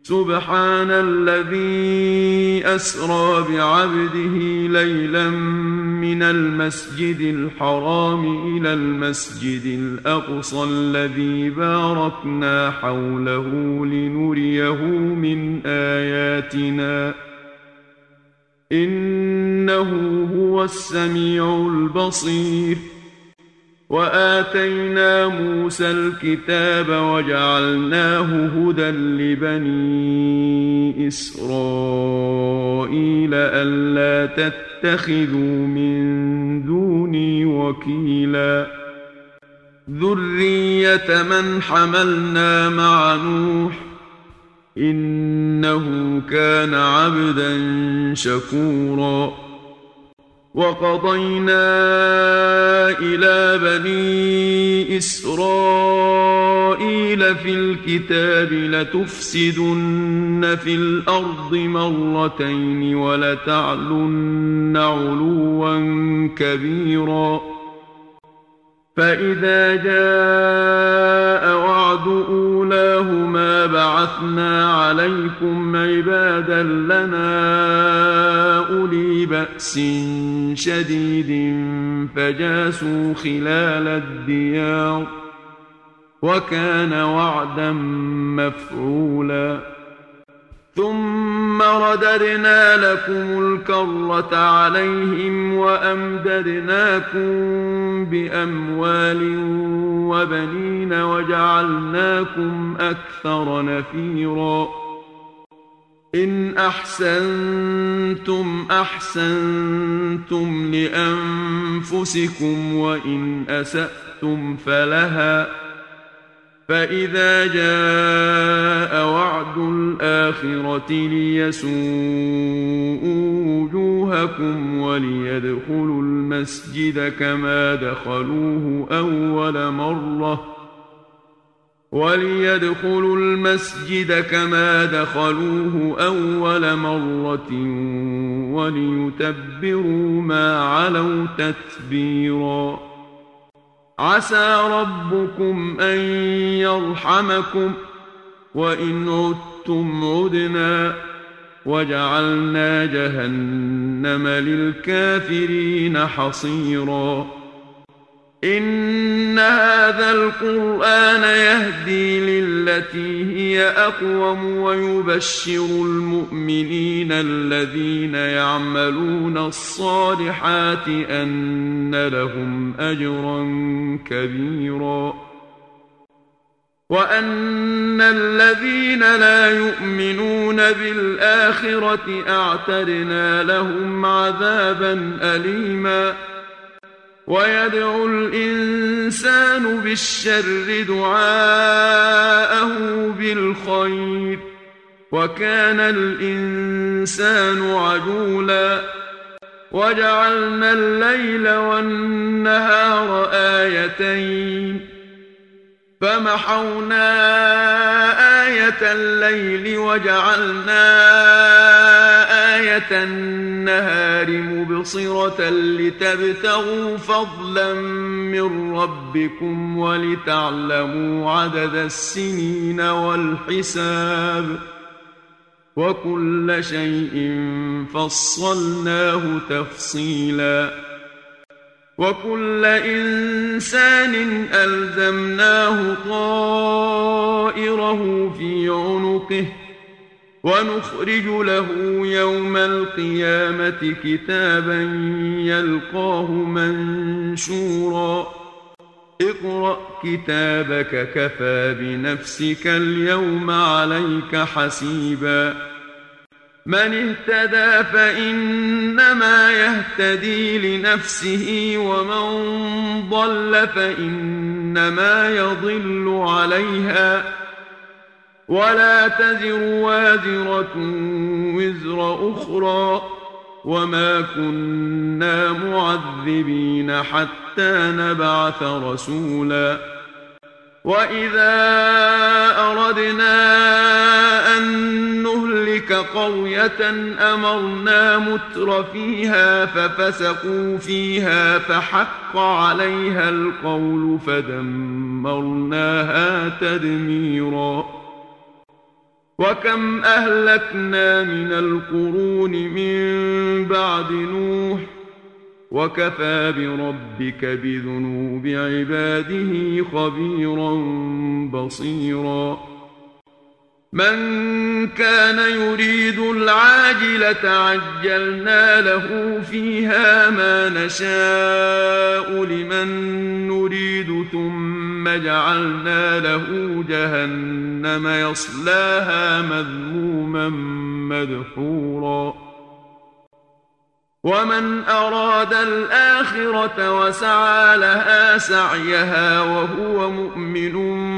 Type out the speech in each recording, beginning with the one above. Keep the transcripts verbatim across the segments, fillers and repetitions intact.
سبحان الذي أسرى بعبده ليلا من المسجد الحرام إلى المسجد الأقصى الذي باركنا حوله لنريه من آياتنا إنه هو السميع البصير. وآتينا موسى الكتاب وجعلناه هدى لبني إسرائيل ألا تتخذوا من دوني وكيلا ذرية من حملنا مع نوح إنه كان عبدا شكورا. وقضينا إلى بني إسرائيل في الكتاب لتفسدن في الأرض مرتين ولتعلن علوا كبيرا. فإذا جاء وعد أولاهما بعثنا عليكم عبادا لنا أولي بأس شديد فجاسوا خلال الديار وكان وعدا مفعولا. ثم رددنا لكم الكرة عليهم وأمددناكم بأموال وبنين وجعلناكم أكثر نفيرا. إن أحسنتم أحسنتم لأنفسكم وإن أسأتم فلها. فإذا جاء وعد الآخرة ليسوءوا وجوهكم وليدخلوا المسجد كما دخلوه أول مرة وليدخلوا المسجد كما دخلوه أول مرة وليتبروا ما علوا تتبيرا. عسى ربكم أن يرحمكم وإن عدتم عدنا وجعلنا جهنم للكافرين حصيرا. إن هذا القرآن يهدي للتي هي أقوم ويبشر المؤمنين الذين يعملون الصالحات أن لهم أجرا كبيرا وأن الذين لا يؤمنون بالآخرة أعتدنا لهم عذابا أليما. ويدعو الإنسان بالشر دعاءه بالخير وكان الإنسان عجولا. وجعلنا الليل والنهار آيتين فمحونا آية الليل وجعلنا آية النهار مبصرة لتبتغوا فضلا من ربكم ولتعلموا عدد السنين والحساب وكل شيء فصلناه تفصيلا. وكل إنسان ألزمناه طائره في عنقه ونخرج له يوم القيامة كتابا يلقاه منشورا. اقرأ كتابك كفى بنفسك اليوم عليك حسيبا. من اهتدى فإنما يهتدي لنفسه ومن ضل فإنما يضل عليها ولا تزر وازرة وزر أخرى وما كنا معذبين حتى نبعث رسولا. وإذا أردنا أن نهلك قرية أمرنا متر فيها ففسقوا فيها فحق عليها القول فدمرناها تدميرا. وكم أهلكنا من القرون من بعد نوح وكفى بربك بذنوب عباده خبيرا بصيرا من كان يريد العاجلة عجلنا له فيها ما نشاء لمن نريد ثم جعلنا له جهنم يصلاها مذموما مدحورا ومن أراد الآخرة وسعى لها سعيها وهو مؤمن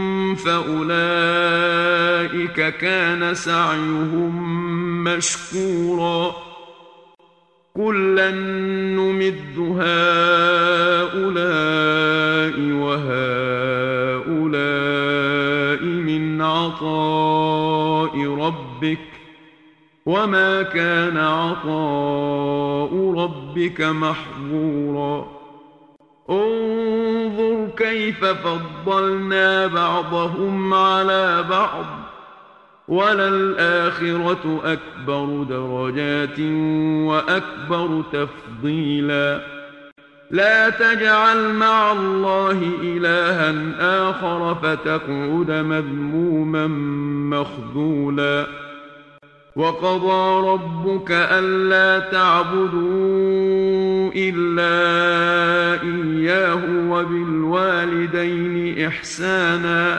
فأولئك كان سعيهم مشكورا كلا نمد هؤلاء وهؤلاء من عطاء ربك وما كان عطاء ربك محظورا انظر كيف فضلنا بعضهم على بعض وللآخرة أكبر درجات وأكبر تفضيلا لا تجعل مع الله إلها آخر فتقعد مذموما مخذولا وقضى ربك ألا تعبدوا إلا إياه وبالوالدين إحسانا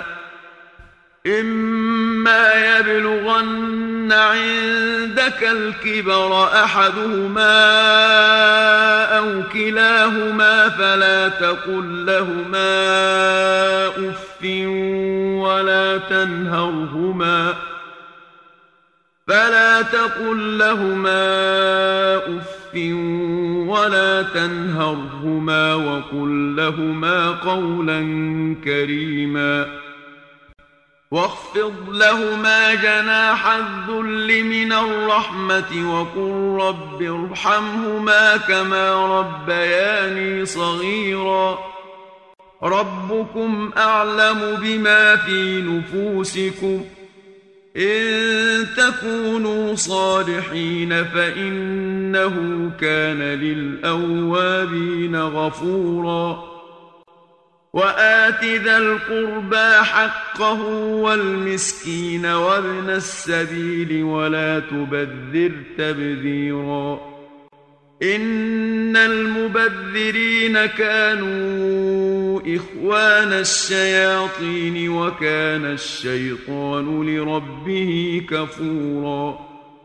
إما يبلغن عندك الكبر أحدهما أو كلاهما فلا تقل لهما أف ولا تنهرهما فلا تقل لهما أف ولا تنهرهما وقل لهما قولا كريما واخفض لهما جناح الذل من الرحمة وقل رب ارحمهما كما ربياني صغيرا ربكم أعلم بما في نفوسكم إن تكونوا صالحين فإنه كان للأوابين غفورا وآت ذا القربى حقه والمسكين وابن السبيل ولا تبذر تبذيرا إن المبذرين كانوا إخوان الشياطين وكان الشيطان لربه كفورا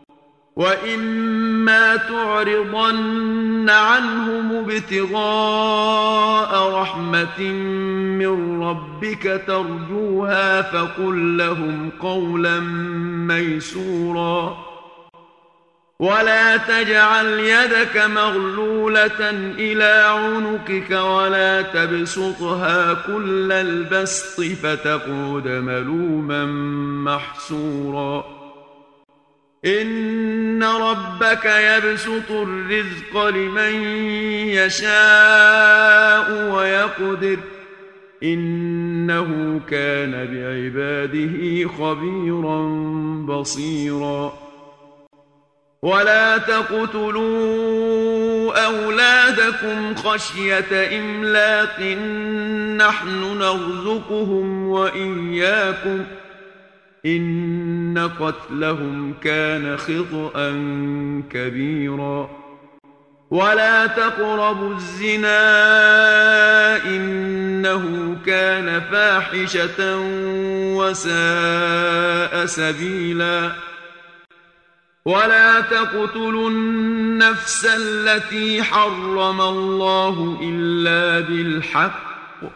وإما تعرضن عنهم ابتغاء رحمة من ربك ترجوها فقل لهم قولا ميسورا ولا تجعل يدك مغلولة إلى عنقك ولا تبسطها كل البسط فتقعد ملوما محسورا إن ربك يبسط الرزق لمن يشاء ويقدر إنه كان بعباده خبيرا بصيرا ولا تقتلوا أولادكم خشية إملاق نحن نرزقهم وإياكم إن قتلهم كان خطأ كبيرا ولا تقربوا الزنا إنه كان فاحشة وساء سبيلا ولا تقتلوا النفس التي حرم الله إلا بالحق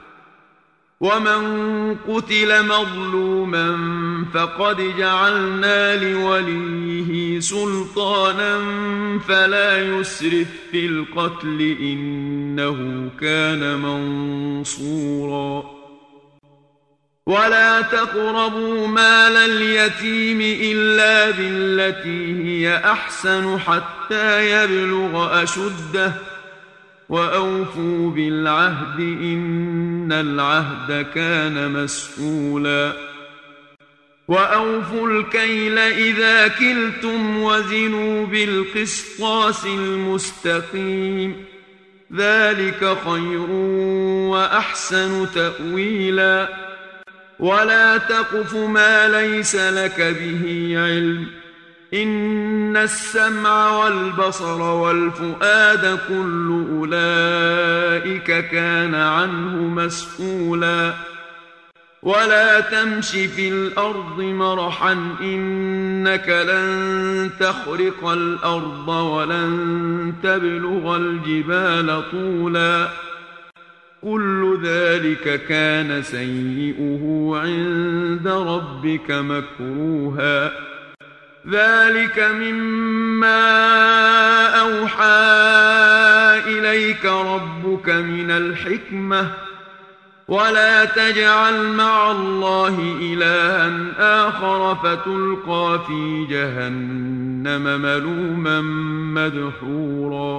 ومن قتل مظلوما فقد جعلنا لوليه سلطانا فلا يسرف في القتل إنه كان منصورا ولا تقربوا مال اليتيم إلا بالتي هي أحسن حتى يبلغ أشده وأوفوا بالعهد إن العهد كان مسؤولا وأوفوا الكيل إذا كلتم وزنوا بالقسطاس المستقيم ذلك خير وأحسن تأويلا ولا تقف ما ليس لك به علم إن السمع والبصر والفؤاد كل أولئك كان عنه مسؤولا ولا تمش في الأرض مرحا إنك لن تخرق الأرض ولن تبلغ الجبال طولا كل ذلك كان سيئه عند ربك مكروها ذلك مما أوحى إليك ربك من الحكمة ولا تجعل مع الله إلها آخر فتلقى في جهنم ملوما مدحورا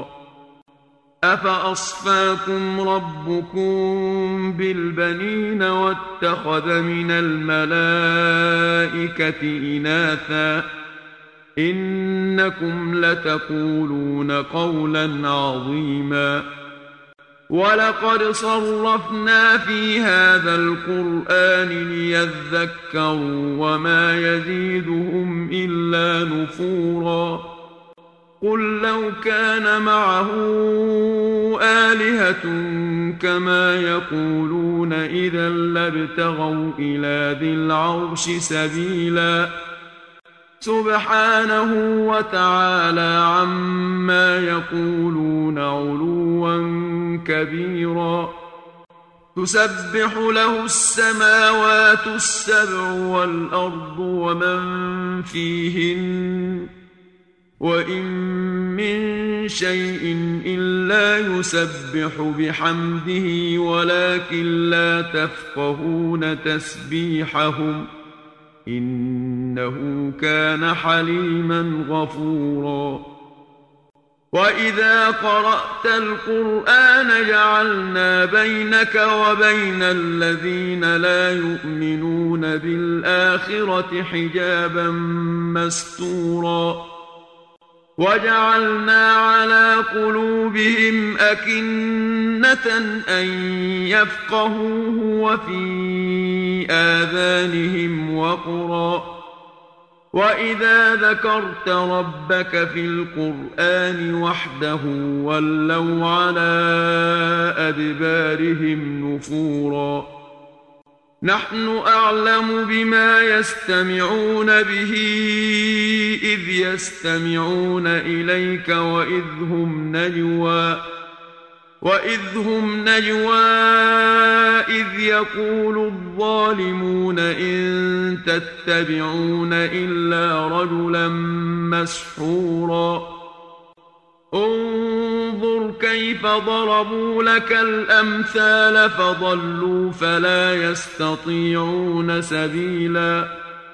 أفأصفاكم ربكم بالبنين واتخذ من الملائكة إناثا إنكم لتقولون قولا عظيما ولقد صرفنا في هذا القرآن ليذكروا وما يزيدهم إلا نفورا قل لو كان معه آلهة كما يقولون إذا لابتغوا إلى ذي العرش سبيلا سبحانه وتعالى عما يقولون علوا كبيرا تسبح له السماوات السبع والأرض ومن فيهن وإن من شيء إلا يسبح بحمده ولكن لا تفقهون تسبيحهم إنه كان حليما غفورا وإذا قرأت القرآن جعلنا بينك وبين الذين لا يؤمنون بالآخرة حجابا مستورا وجعلنا على قلوبهم أكنة أن يفقهوه وفي آذانهم وقرا وإذا ذكرت ربك في القرآن وحده ولوا على أدبارهم نفورا نحن أعلم بما يستمعون به إذ يستمعون إليك وإذ هم نجوى وإذ هم نجوى إذ يقول الظالمون إن تتبعون إلا رجلا مسحورا انظر كيف ضربوا لك الأمثال فضلوا فلا يستطيعون سبيلا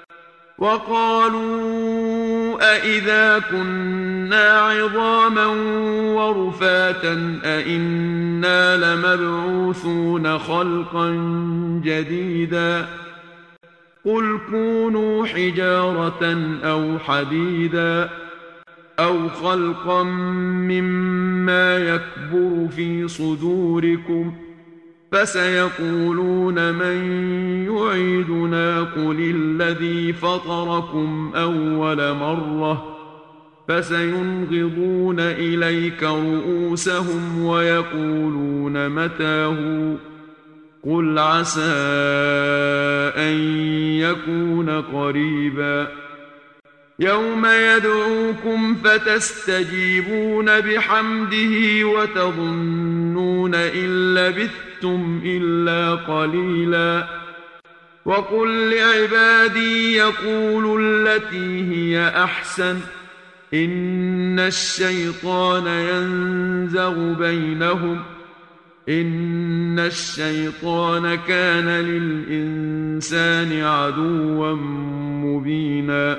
وقالوا أإذا كنا عظاما ورفاتا أإنا لمبعوثون خلقا جديدا قل كونوا حجارة أو حديدا أو خلقا مما يكبر في صدوركم فسيقولون من يعيدنا قل الذي فطركم أول مرة فسينغضون إليك رؤوسهم ويقولون متاه قل عسى أن يكون قريبا يوم يدعوكم فتستجيبون بحمده وتظنون إن لبثتم إلا قليلا وقل لعبادي يقولوا التي هي أحسن إن الشيطان ينزغ بينهم إن الشيطان كان للإنسان عدوا مبينا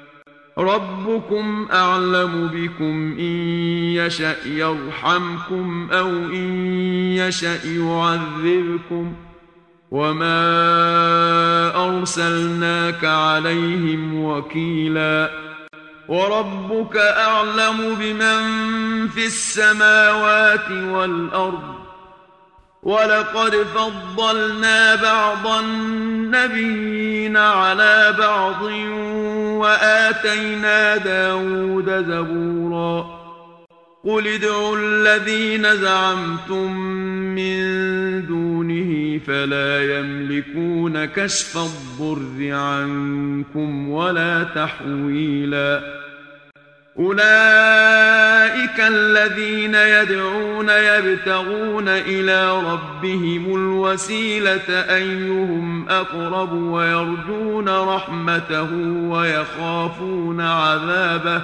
ربكم أعلم بكم إن يشأ يرحمكم أو إن يشأ يعذبكم وما أرسلناك عليهم وكيلا وربك أعلم بمن في السماوات والأرض ولقد فضلنا بعض النبيين على بعض وآتينا داود زبورا قل ادعوا الذين زعمتم من دونه فلا يملكون كشف الضر عنكم ولا تحويلا أولئك الذين يدعون يبتغون إلى ربهم الوسيلة أيهم أقرب ويرجون رحمته ويخافون عذابه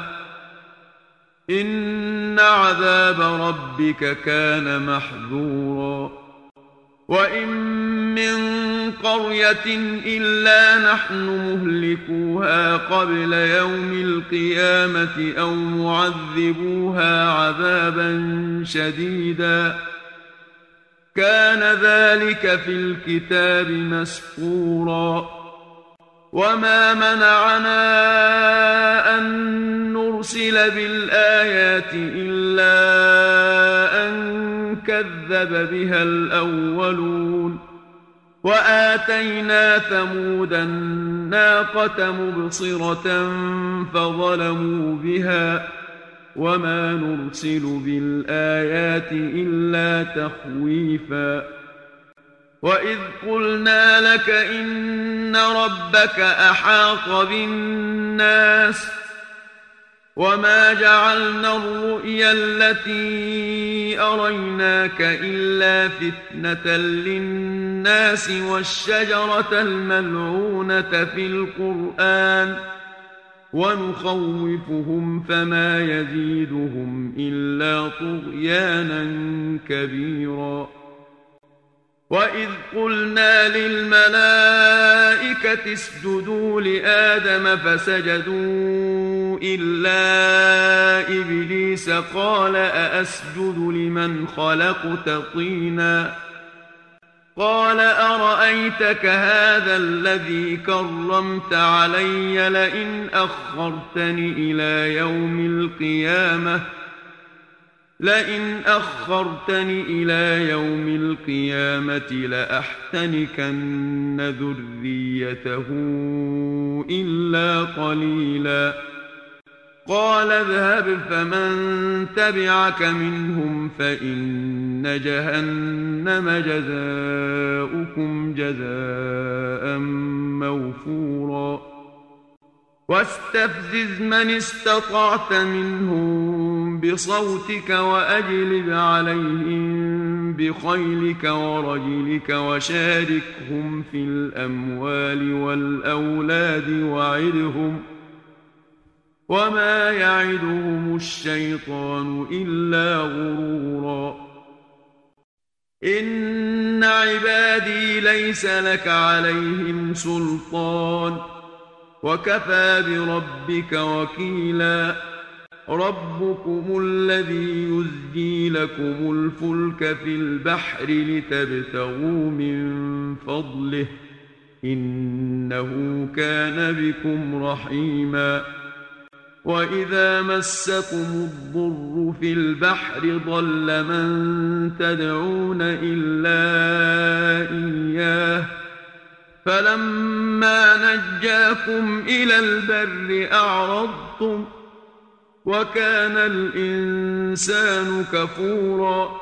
إن عذاب ربك كان محذورا وإن من قرية إلا نحن مهلكوها قبل يوم القيامة أو معذبوها عذابا شديدا كان ذلك في الكتاب مسطورا وما منعنا أن نرسل بالآيات إلا أن كذب بها الأولون وآتينا ثمود الناقة مبصرة فظلموا بها وما نرسل بالآيات إلا تخويفا وإذ قلنا لك إن ربك أحاط بالناس وما جعلنا الرؤيا التي أريناك إلا فتنة للناس والشجرة الملعونة في القرآن ونخوفهم فما يزيدهم إلا طغيانا كبيرا وإذ قلنا للملائكة اسجدوا لآدم فسجدوا إلا إبليس قال أأسجد لمن خلقت طينا قال أرأيتك هذا الذي كرمت علي لئن أخرتني إلى يوم القيامة لئن أخرتني إلى يوم القيامة لأحتنكن ذريته إلا قليلا قال اذهب فمن تبعك منهم فإن جهنم جزاؤكم جزاء موفورا واستفزز من استطعت منهم بصوتك وأجلب عليهم بخيلك ورجلك وشاركهم في الأموال والأولاد وعدهم وما يعدهم الشيطان إلا غرورا إن عبادي ليس لك عليهم سلطان وكفى بربك وكيلا ربكم الذي يزجي لكم الفلك في البحر لتبتغوا من فضله إنه كان بكم رحيما وإذا مسكم الضر في البحر ضل من تدعون إلا إياه فلما نجاكم إلى البر أعرضتم وكان الإنسان كفورا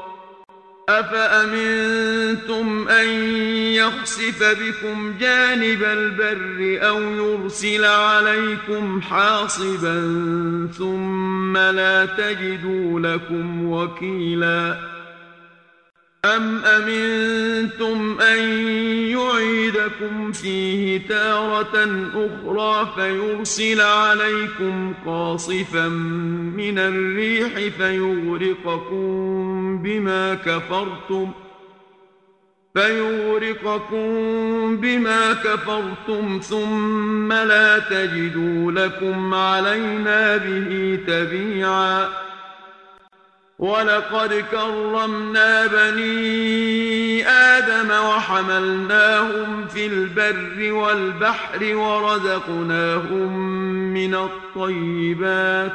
أفأمنتم أن يخسف بكم جانب البر أو يرسل عليكم حاصبا ثم لا تجدوا لكم وكيلا أم أمنتم أن يعيدكم فيه تارة أخرى فيرسل عليكم قاصفا من الريح فيغرقكم بما كفرتم فيغرقكم بما كفرتم ثم لا تجدوا لكم علينا به تبيعا ولقد كرمنا بني آدم وحملناهم في البر والبحر ورزقناهم من الطيبات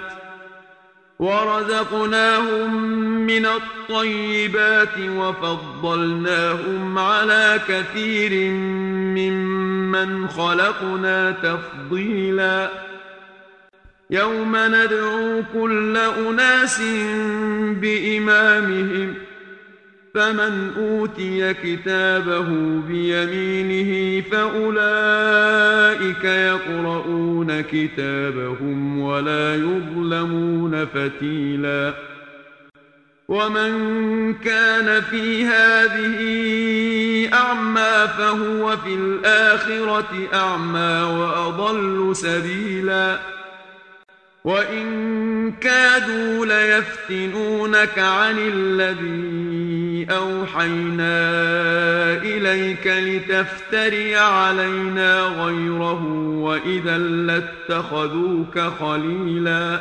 ورزقناهم من الطيبات وفضلناهم على كثير ممن خلقنا تفضيلا يوم ندعو كل أناس بإمامهم فمن أوتي كتابه بيمينه فأولئك يقرؤون كتابهم ولا يظلمون فتيلا ومن كان في هذه أعمى فهو في الآخرة أعمى وأضل سبيلا وإن كادوا ليفتنونك عن الذي أوحينا إليك لتفتري علينا غيره وإذا لاتخذوك خليلا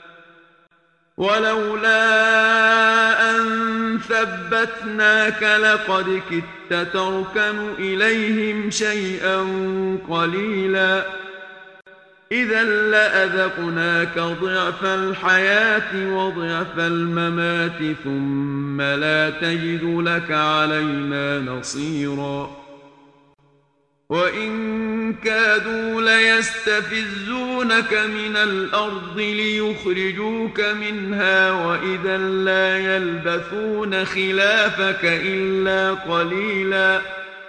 ولولا أن ثبتناك لقد كدت تركن إليهم شيئا قليلا إذا لأذقناك ضعف الحياة وضعف الممات ثم لا تجد لك علينا نصيرا وإن كادوا ليستفزونك من الأرض ليخرجوك منها وإذا لا يلبثون خلافك إلا قليلا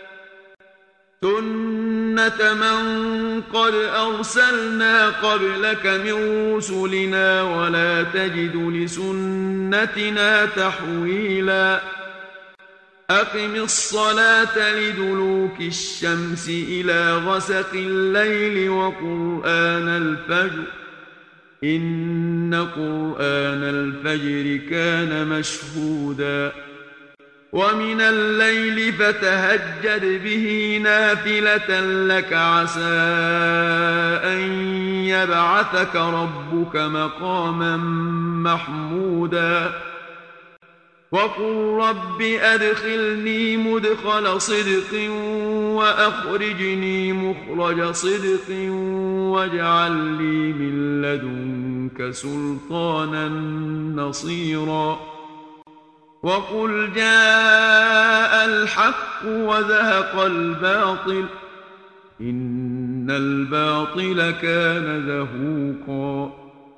سنة من قد أرسلنا قبلك من رسلنا ولا تجد لسنتنا تحويلا أقم الصلاة لدلوك الشمس إلى غسق الليل وقرآن الفجر إن قرآن الفجر كان مشهودا ومن الليل فتهجد به نافلة لك عسى أن يبعثك ربك مقاما محمودا وقل رب أدخلني مدخل صدق وأخرجني مخرج صدق واجعل لي من لدنك سلطانا نصيرا وقل جاء الحق وزهق الباطل إن الباطل كان زهوقا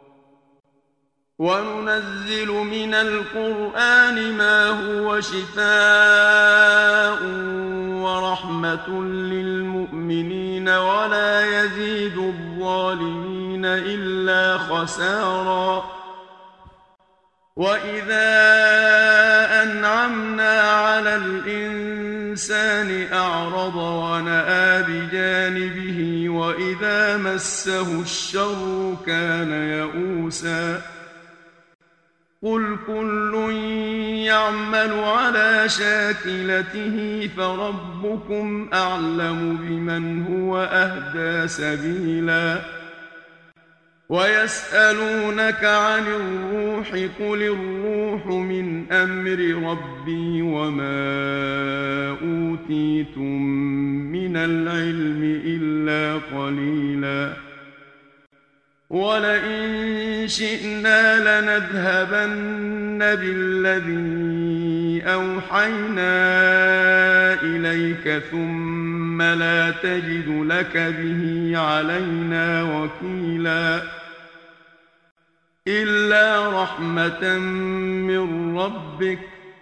وننزل من القرآن ما هو شفاء ورحمة للمؤمنين ولا يزيد الظالمين إلا خسارا وإذا أنعمنا على الإنسان أعرض ونأى بجانبه وإذا مسه الشر كان يئوسا قل كل يعمل على شاكلته فربكم أعلم بمن هو أهدى سبيلا ويسألونك عن الروح قل الروح من أمر ربي وما أوتيتم من العلم إلا قليلا ولئن شئنا لنذهبن بالذي أوحينا إليك ثم لا تجد لك به علينا وكيلا إلا رحمة من ربك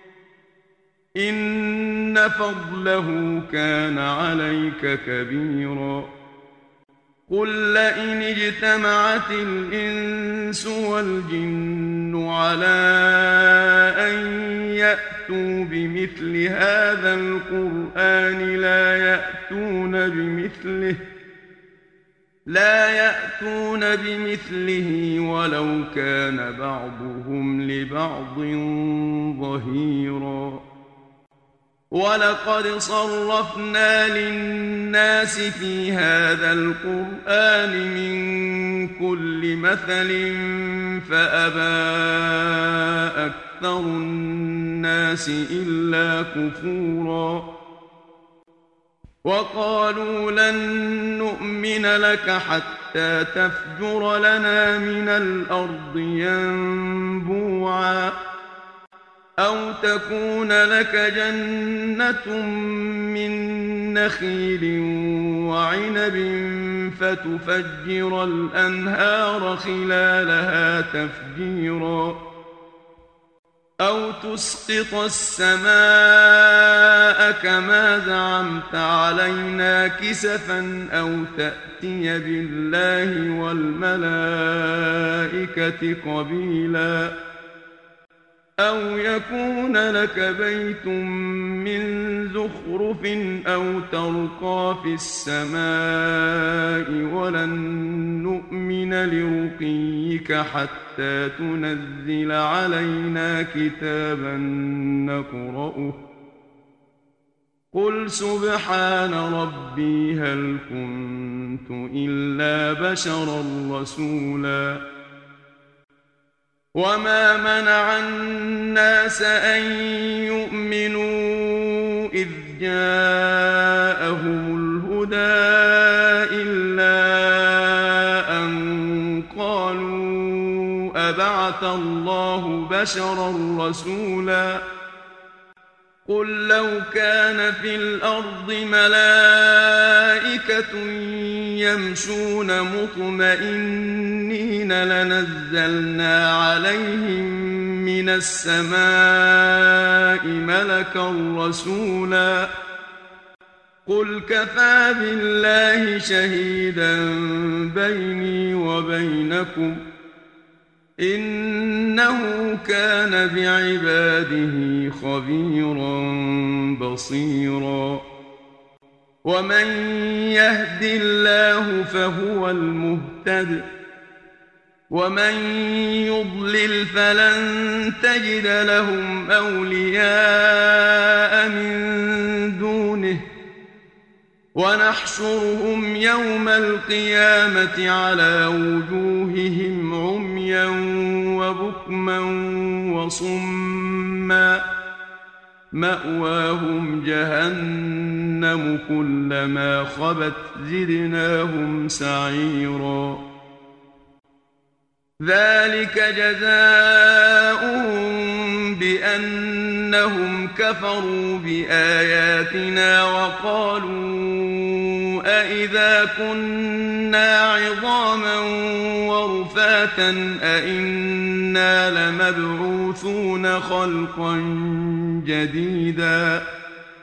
إن فضله كان عليك كبيرا قل لئن اجتمعت الإنس والجن على أن يأتوا بمثل هذا القرآن لا يأتون بمثله لا يأتون بمثله ولو كان بعضهم لبعض ظهيرا ولقد صرفنا للناس في هذا القرآن من كل مثل فأبى أكثر الناس إلا كفورا وقالوا لن نؤمن لك حتى تفجر لنا من الأرض ينبوعا أو تكون لك جنة من نخيل وعنب فتفجر الأنهار خلالها تفجيرا أو تسقط السماء كما زعمت علينا كسفا أو تأتي بالله والملائكة قبيلا أو يكون لك بيت من زخرف أو ترقى في السماء ولن نؤمن لرقيك حتى تنزل علينا كتابا نقرأه قل سبحان ربي هل كنت إلا بشرا رسولا وما منع الناس أن يؤمنوا إذ جاءهم الهدى إلا أن قالوا أبعث الله بشرا رسولا قل لو كان في الأرض ملائكة يمشون مطمئنين لنزلنا عليهم من السماء ملكا رسولا قل كفى بالله شهيدا بيني وبينكم إنه كان بعباده خبيرا بصيرا ومن يهد الله فهو المهتد ومن يضلل فلن تجد لهم أولياء من دونه ونحشرهم يوم القيامة على وجوههم عميا وبكما وصما مأواهم جهنم كلما خبت زدناهم سعيرا ذلك جزاؤهم بأنهم كفروا بآياتنا وقالوا أإذا كنا عظاما ورفاتا أإنا لمبعوثون خلقا جديدا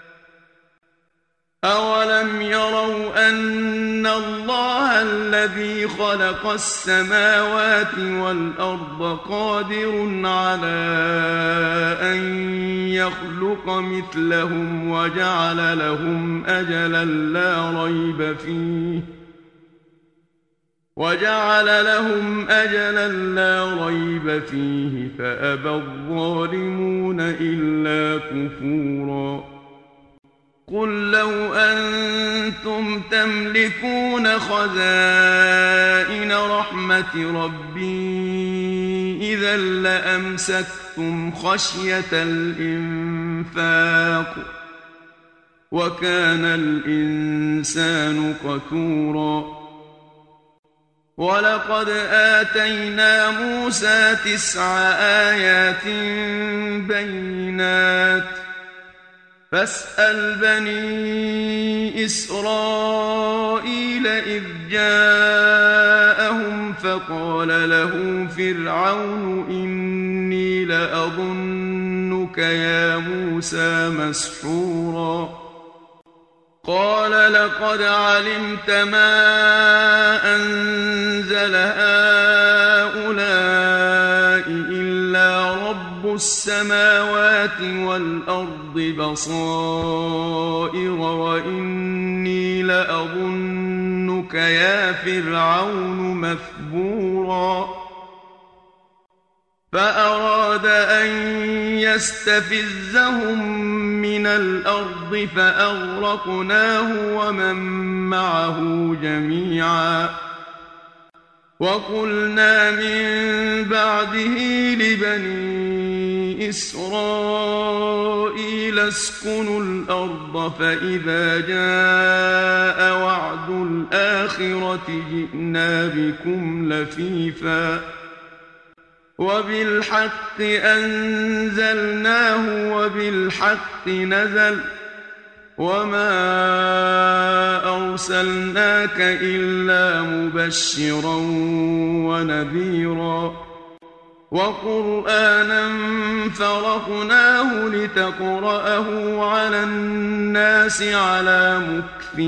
أولم يروا أن الله الذي خلق السماوات والأرض قادر على أن يخلق مثلهم وجعل لهم أجلا لا ريب فيه وجعل لهم أجلا لا ريب فيه فأبى الظالمون إلا كفورا قل لو أنتم تملكون خزائن رحمة ربي إذا لأمسكتم خشية الإنفاق وكان الإنسان قتورا ولقد آتينا موسى تسع آيات بينات فاسأل بني إسرائيل إذ جاءهم فقال له فرعون إني لأظنك يا موسى مسحورا قال لقد علمت ما أنزل هؤلاء إلا رب السماوات والأرض بصائر وإني لأظنك يا فرعون مثبورا فأراد أن يستفزهم من الأرض فأغرقناه ومن معه جميعا وقلنا من بعده لبني إسرائيل اسكنوا الأرض فإذا جاء وعد الآخرة جئنا بكم لفيفا وبالحق أنزلناه وبالحق نزل وما أرسلناك إلا مبشرا ونذيرا وقرآنا فرقناه لتقرأه على الناس على مكث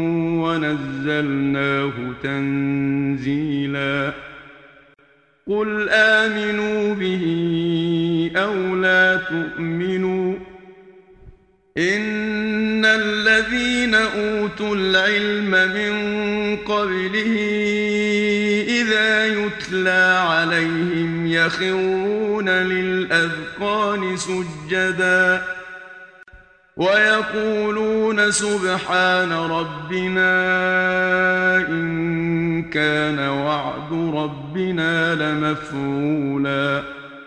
ونزلناه تنزيلا قل آمنوا به أو لا تؤمنوا إن الذين أوتوا العلم من قبله إذا يتلى عليهم يخرون للأذقان سجدا ويقولون سبحان ربنا إن كان وعد ربنا لمفعولا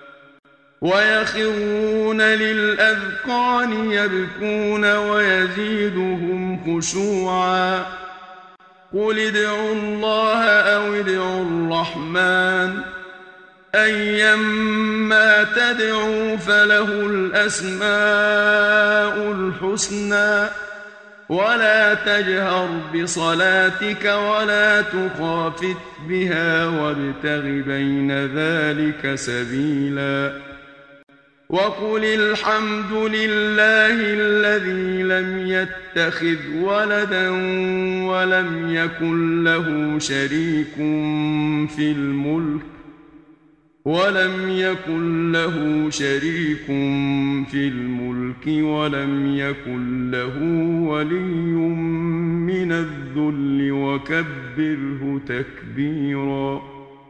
ويخرون للأذقان يبكون ويزيدهم خشوعا قل ادعوا الله أو ادعوا الرحمن أيما تدعوا فله الأسماء الحسنى ولا تجهر بصلاتك ولا تخافت بها وابتغ بين ذلك سبيلا وقل الحمد لله الذي لم يتخذ ولدا ولم يكن له شريك في الملك ولم يكن له شريك في الملك ولم يكن له ولي من الذل وكبره تكبيرا.